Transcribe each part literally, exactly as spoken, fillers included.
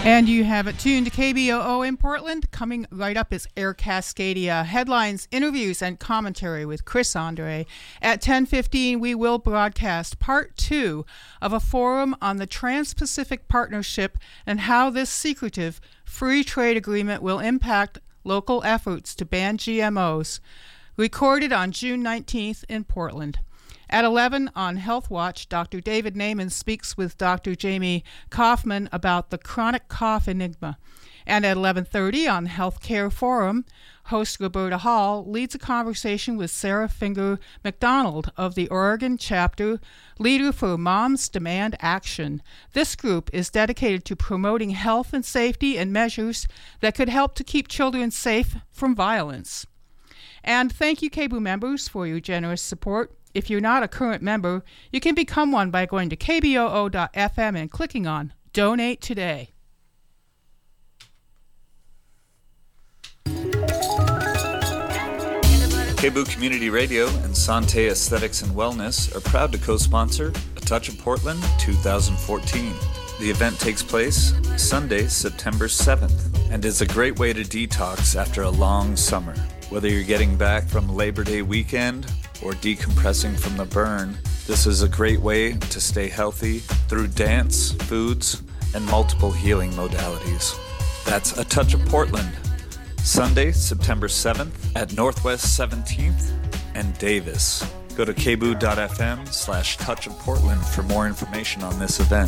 And you have it tuned to K B O O in Portland. Coming right up is Air Cascadia. Headlines, interviews, and commentary with Chris Andre. At ten fifteen, we will broadcast part two of a forum on the Trans-Pacific Partnership and how this secretive free trade agreement will impact local efforts to ban G M Os. Recorded on June nineteenth in Portland. At eleven on Health Watch, Doctor David Naiman speaks with Doctor Jamie Kaufman about the chronic cough enigma. And at eleven thirty on Healthcare Forum, host Roberta Hall leads a conversation with Sarah Finger McDonald of the Oregon chapter, leader for Moms Demand Action. This group is dedicated to promoting health and safety and measures that could help to keep children safe from violence. And thank you, K B O O members, for your generous support. If you're not a current member, you can become one by going to k b o o dot f m and clicking on Donate Today. K B O O Community Radio and Sante Aesthetics and Wellness are proud to co-sponsor A Touch of Portland two thousand fourteen. The event takes place Sunday, September seventh, and is a great way to detox after a long summer. Whether you're getting back from Labor Day weekend or decompressing from the burn, this is a great way to stay healthy through dance, foods, and multiple healing modalities. That's A Touch of Portland, Sunday, September seventh at Northwest seventeenth and Davis. Go to k b o o dot f m slash touch of Portland for more information on this event.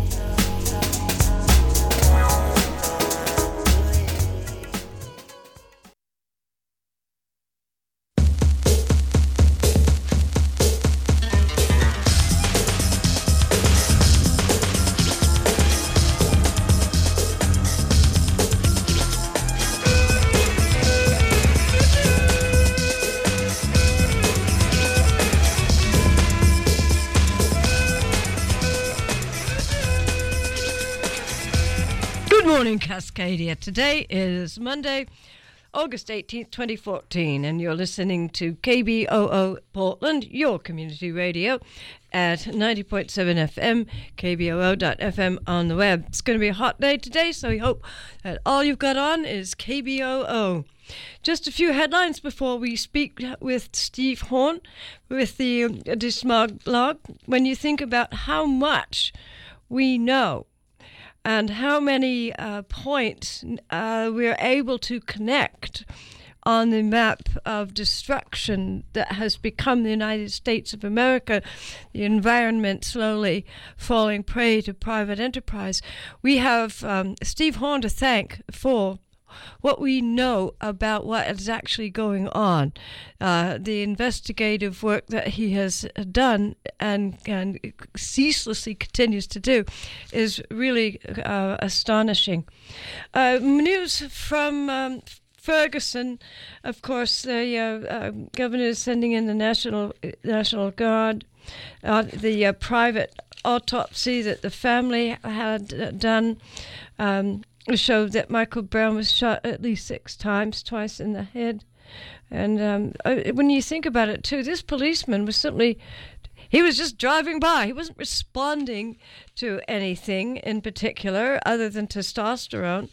Morning, Cascadia. Today is Monday, August eighteenth, twenty fourteen, and you're listening to K B O O Portland, your community radio, at ninety point seven F M, k b o o dot f m on the web. It's going to be a hot day today, so we hope that all you've got on is K B O O. Just a few headlines before we speak with Steve Horn with the uh, Dismog blog. When you think about how much we know and how many uh, points uh, we're able to connect on the map of destruction that has become the United States of America, the environment slowly falling prey to private enterprise. We have um, Steve Horn to thank for what we know about what is actually going on. Uh, the investigative work that he has done and, and ceaselessly continues to do is really uh, astonishing. Uh, news from um, Ferguson, of course, the uh, uh, governor is sending in the National National Guard. Uh, the uh, private autopsy that the family had uh, done um, showed that Michael Brown was shot at least six times, twice in the head. And um, when you think about it, too, this policeman was simply, he was just driving by. He wasn't responding to anything in particular other than testosterone.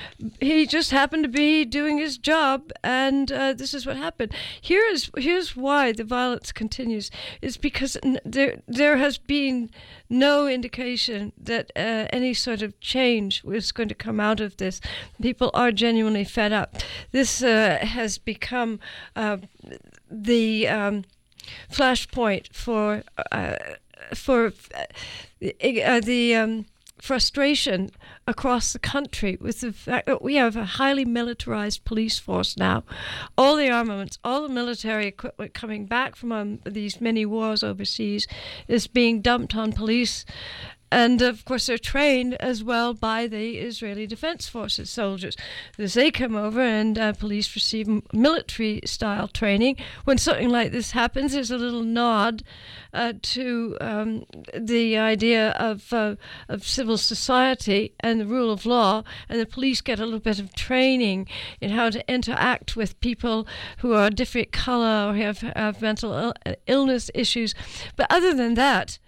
He just happened to be doing his job, and uh, this is what happened. Here is here's why the violence continues. It's because n- there there has been no indication that uh, any sort of change was going to come out of this. People are genuinely fed up. This uh, has become uh, the um, flashpoint for uh, for uh, the um, frustration across the country with the fact that we have a highly militarized police force now. All the armaments, all the military equipment coming back from um, these many wars overseas is being dumped on police. And, of course, they're trained as well by the Israeli Defense Forces soldiers. As they come over and uh, police receive military-style training, when something like this happens, there's a little nod uh, to um, the idea of, uh, of civil society and the rule of law, and the police get a little bit of training in how to interact with people who are different color or have, have mental il- illness issues. But other than that,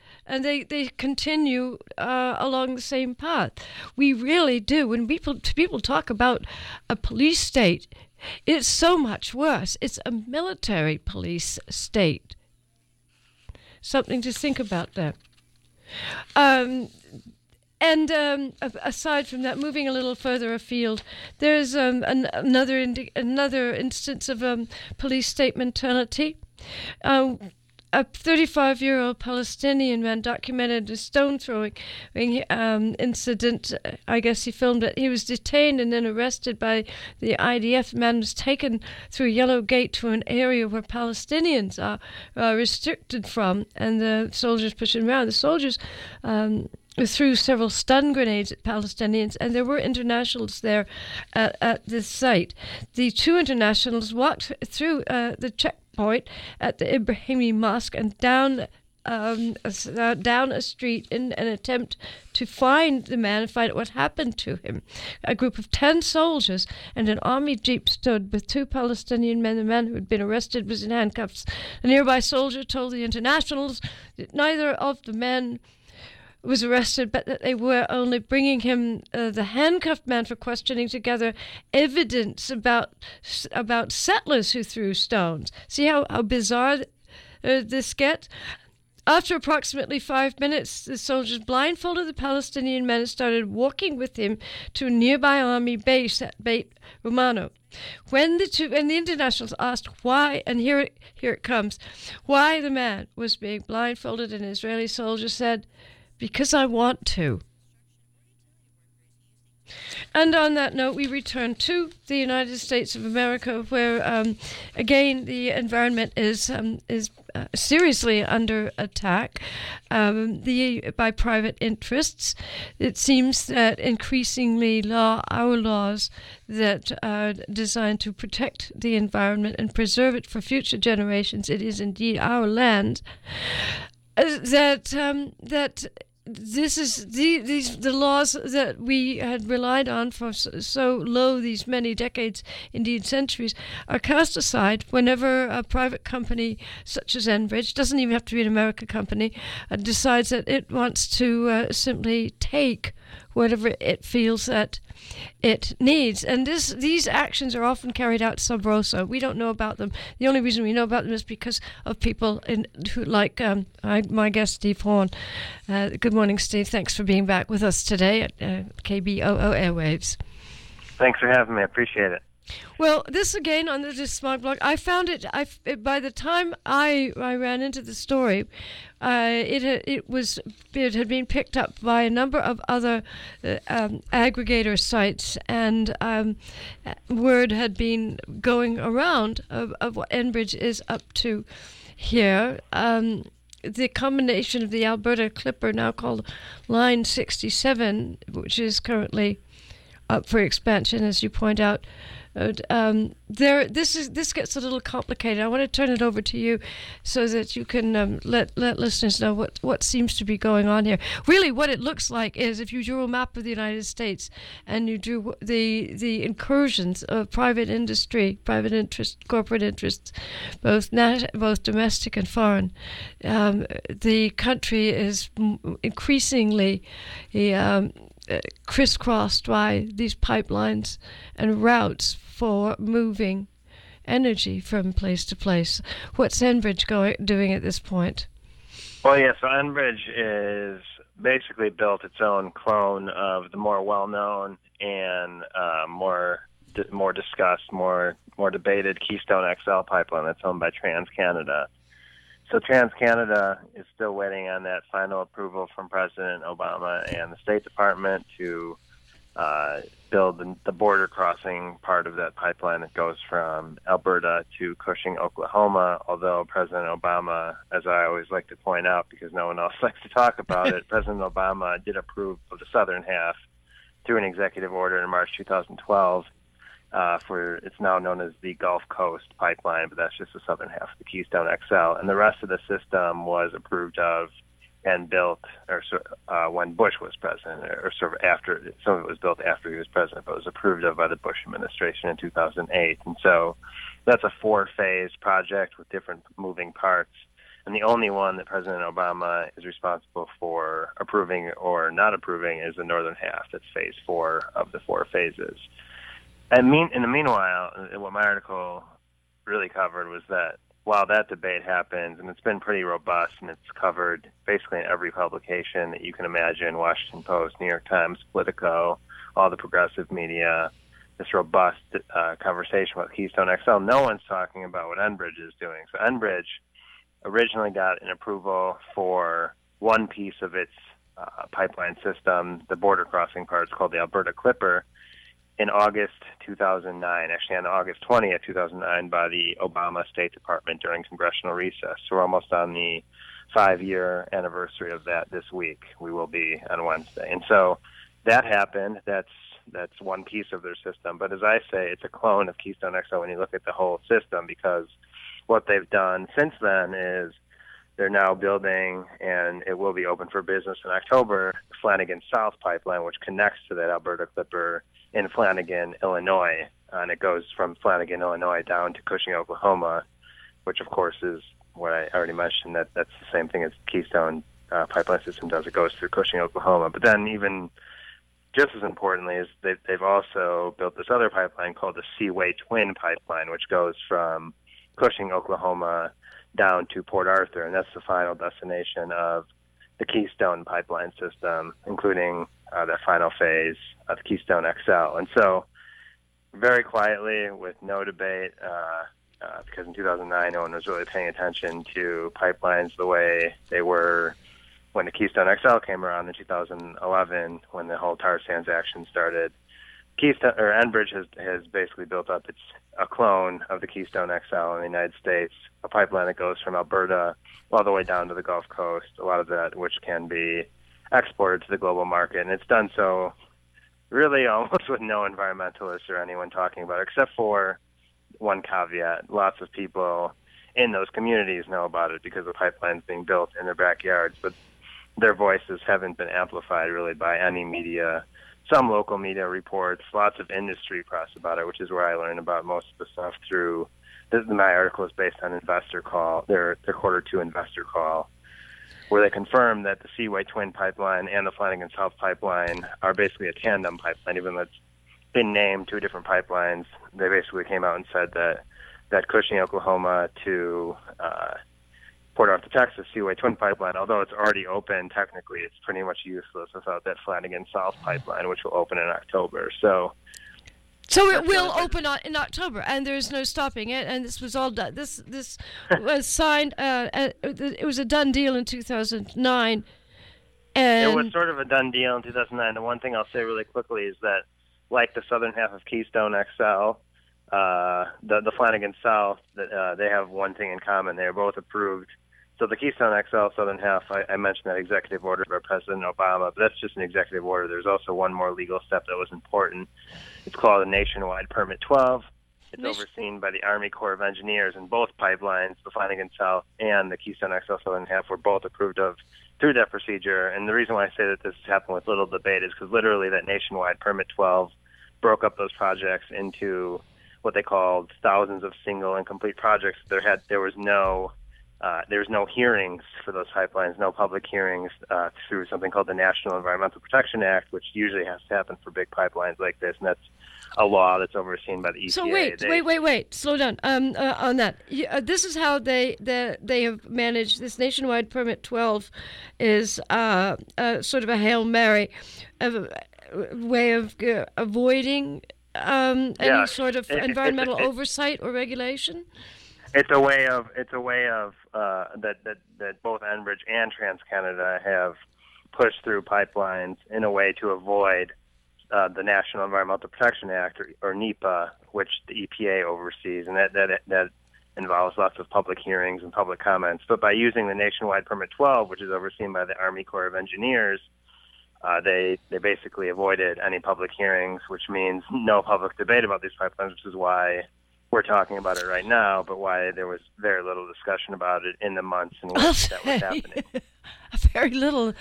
and they, they continue uh, along the same path. We really do. When people people talk about a police state, it's so much worse. It's a military police state. Something to think about there. Um, and um, aside from that, moving a little further afield, there's um, an, another indi- another instance of um, police state mentality. Uh, A thirty-five-year-old Palestinian man documented a stone-throwing um, incident. I guess he filmed it. He was detained and then arrested by the I D F. The man was taken through Yellow Gate to an area where Palestinians are uh, restricted from, and the soldiers pushed him around. The soldiers um, threw several stun grenades at Palestinians, and there were internationals there at, at this site. The two internationals walked through uh, the checkpoint point at the Ibrahimi Mosque and down um, uh, down a street in an attempt to find the man and find out what happened to him. A group of ten soldiers and an army jeep stood with two Palestinian men. The man who had been arrested was in handcuffs. A nearby soldier told the internationals that neither of the men was arrested, but that they were only bringing him, uh, the handcuffed man, for questioning to gather evidence about about settlers who threw stones. See how, how bizarre uh, this gets? After approximately five minutes, the soldiers blindfolded the Palestinian men and started walking with him to a nearby army base at Beit Romano. When the two and the internationals asked why, and here it, here it comes, why the man was being blindfolded, an Israeli soldier said, "Because I want to." And on that note, we return to the United States of America, where um, again the environment is um, is uh, seriously under attack um, the by private interests. It seems that increasingly law, our laws that are designed to protect the environment and preserve it for future generations, it is indeed our land. Uh, that um, that. This is the these the laws that we had relied on for so, so low these many decades, indeed centuries, are cast aside whenever a private company such as Enbridge, doesn't even have to be an American company, uh, decides that it wants to uh, simply take whatever it feels that it needs. And this these actions are often carried out sub rosa. We don't know about them. The only reason we know about them is because of people in, who, like um, I, my guest, Steve Horn. Uh, good morning, Steve. Thanks for being back with us today at uh, K B O O Airwaves. Thanks for having me. I appreciate it. Well, this again on the Smog blog, I found it. I by the time I I ran into the story, uh, it it was it had been picked up by a number of other uh, um, aggregator sites, and um, word had been going around of, of what Enbridge is up to here. Um, the combination of the Alberta Clipper, now called Line sixty-seven, which is currently up for expansion, as you point out. Um, there, this is this gets a little complicated. I want to turn it over to you, so that you can um, let let listeners know what, what seems to be going on here. Really, what it looks like is if you drew a map of the United States and you drew the the incursions of private industry, private interest, corporate interests, both nat- both domestic and foreign. Um, the country is increasingly um, crisscrossed by these pipelines and routes for moving energy from place to place. What's Enbridge going, doing at this point? Well, yeah, so Enbridge is basically built its own clone of the more well-known and uh, more more discussed, more more debated Keystone X L pipeline that's owned by TransCanada. So TransCanada is still waiting on that final approval from President Obama and the State Department to uh, build the, the border crossing part of that pipeline that goes from Alberta to Cushing, Oklahoma, although President Obama, as I always like to point out because no one else likes to talk about it, President Obama did approve of the southern half through an executive order in March two thousand twelve. Uh, for it's now known as the Gulf Coast Pipeline, but that's just the southern half of the Keystone X L. And the rest of the system was approved of and built, or uh, when Bush was president, or sort of after. Some of it was built after he was president, but was approved of by the Bush administration in two thousand eight. And so that's a four-phase project with different moving parts. and the only one that President Obama is responsible for approving or not approving is the northern half. That's phase four of the four phases. And mean, in the meanwhile, what my article really covered was that while that debate happens, and it's been pretty robust, and it's covered basically in every publication that you can imagine, Washington Post, New York Times, Politico, all the progressive media, this robust uh, conversation about Keystone X L, no one's talking about what Enbridge is doing. So Enbridge originally got an approval for one piece of its uh, pipeline system, the border crossing part. It's called the Alberta Clipper, in August two thousand nine, actually on August twentieth, two thousand nine, by the Obama State Department during congressional recess. So we're almost on the five-year anniversary of that this week. We will be on Wednesday. And so that happened. That's that's one piece of their system. But as I say, it's a clone of Keystone X L when you look at the whole system, because what they've done since then is they're now building, and it will be open for business in October, Flanagan South Pipeline, which connects to that Alberta Clipper in Flanagan, Illinois. And it goes from Flanagan, Illinois down to Cushing, Oklahoma, which, of course, is what I already mentioned, that that's the same thing as Keystone uh, Pipeline System does. It goes through Cushing, Oklahoma. But then even just as importantly is they've, they've also built this other pipeline called the Seaway Twin Pipeline, which goes from Cushing, Oklahoma, down to Port Arthur, and that's the final destination of the Keystone pipeline system, including uh, the final phase of Keystone X L. And so, very quietly, with no debate, uh, uh, because in two thousand nine, no one was really paying attention to pipelines the way they were when the Keystone X L came around in two thousand eleven, when the whole tar sands action started. Keystone or Enbridge has has basically built up its a clone of the Keystone X L in the United States, a pipeline that goes from Alberta all the way down to the Gulf Coast, a lot of that which can be exported to the global market. And it's done so really almost with no environmentalists or anyone talking about it, except for one caveat. Lots of people in those communities know about it because the pipeline's being built in their backyards, but their voices haven't been amplified really by any media. Some local media reports, lots of industry press about it, which is where I learned about most of the stuff through. This, my article is based on Investor Call, their their quarter two Investor Call, where they confirm that the Seaway Twin Pipeline and the Flanagan South Pipeline are basically a tandem pipeline, even though it's been named two different pipelines. They basically came out and said that that Cushing, Oklahoma to uh, Port Arthur, Texas, Seaway Twin Pipeline, although it's already open, technically it's pretty much useless without that Flanagan South Pipeline, which will open in October. So so it will open on, in October, and there's no stopping it, and this was all done. This this was signed, uh, uh, it was a done deal in two thousand nine. And it was sort of a done deal in two thousand nine. The one thing I'll say really quickly is that, like the southern half of Keystone X L, uh, the, the Flanagan South, uh, they have one thing in common. They're both approved. So the Keystone X L southern half, I, I mentioned that executive order by President Obama, but that's just an executive order. There's also one more legal step that was important. It's called the Nationwide Permit twelve. It's Nation- overseen by the Army Corps of Engineers, and both pipelines, the Flanagan South and the Keystone X L southern half, were both approved of through that procedure. And the reason why I say that this happened with little debate is because literally that Nationwide Permit twelve broke up those projects into what they called thousands of single and complete projects. There had there was no Uh, there's no hearings for those pipelines, no public hearings uh, through something called the National Environmental Protection Act, which usually has to happen for big pipelines like this, and that's a law that's overseen by the E P A. So wait, they, wait, wait, wait, slow down um, uh, on that. You, uh, this is how they, they they have managed this Nationwide Permit twelve is uh, uh, sort of a Hail Mary of, way of uh, avoiding um, any yeah, sort of it, environmental it, it, it, oversight or regulation? It's a way of it's a way of uh, that, that that both Enbridge and TransCanada have pushed through pipelines in a way to avoid uh, the National Environmental Protection Act, or, or NEPA, which the E P A oversees, and that, that that involves lots of public hearings and public comments. But by using the Nationwide Permit twelve, which is overseen by the Army Corps of Engineers, uh, they they basically avoided any public hearings, which means no public debate about these pipelines, which is why we're talking about it right now, but why there was very little discussion about it in the months in which that was happening. Very little.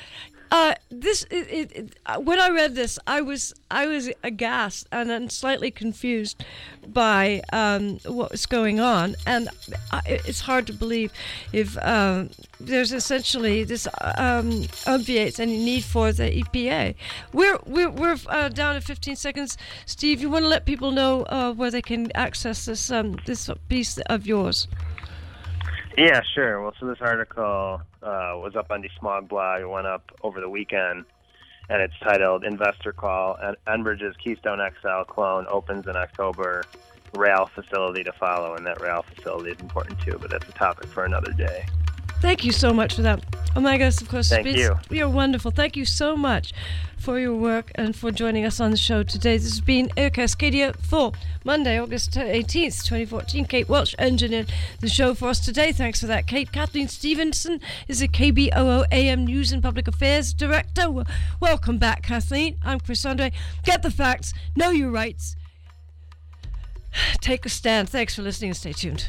Uh, this it, it, it, uh, when I read this, I was I was aghast and then slightly confused by um, what was going on, and I, it's hard to believe if um, there's essentially this um, obviates any need for the E P A. We're we're, we're uh, down to fifteen seconds. Steve, you want to let people know uh, where they can access this um, this piece of yours? Yeah, sure. Well, so this article uh, was up on the Smog blog. It went up over the weekend, and it's titled "Investor Call: En- Enbridge's Keystone X L clone opens in October. Rail facility to follow." And that rail facility is important too, but that's a topic for another day. Thank you so much for that. Oh my gosh, of course. Thank you. You're wonderful. Thank you so much for your work and for joining us on the show today. This has been Air Cascadia for Monday, August eighteenth, twenty fourteen. Kate Welch engineered the show for us today. Thanks for that, Kate. Kathleen Stevenson is the K B O O A M News and Public Affairs Director. Well, welcome back, Kathleen. I'm Chris Andre. Get the facts, know your rights, take a stand. Thanks for listening and stay tuned.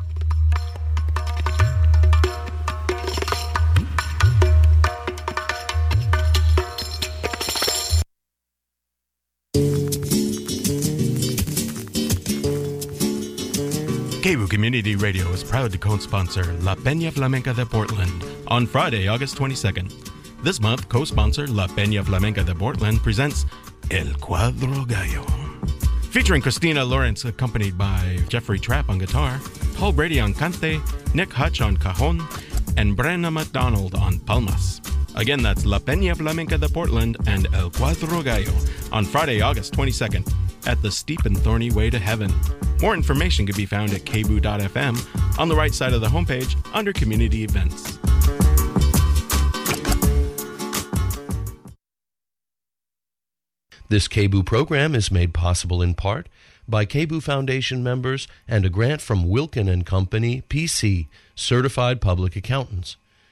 K B O O Community Radio is proud to co-sponsor La Peña Flamenca de Portland on Friday, August twenty-second. This month, co-sponsor La Peña Flamenca de Portland presents El Cuadro Gallo. Featuring Christina Lawrence, accompanied by Jeffrey Trapp on guitar, Paul Brady on cante, Nick Hutch on cajon, and Brenna McDonald on palmas. Again, that's La Peña Flamenca de Portland and El Cuadro Gallo on Friday, August twenty-second at the Steep and Thorny Way to Heaven. More information can be found at k b o o dot f m on the right side of the homepage under Community Events. This K B O O program is made possible in part by K B O O Foundation members and a grant from Wilkin and Company, P C, Certified Public Accountants.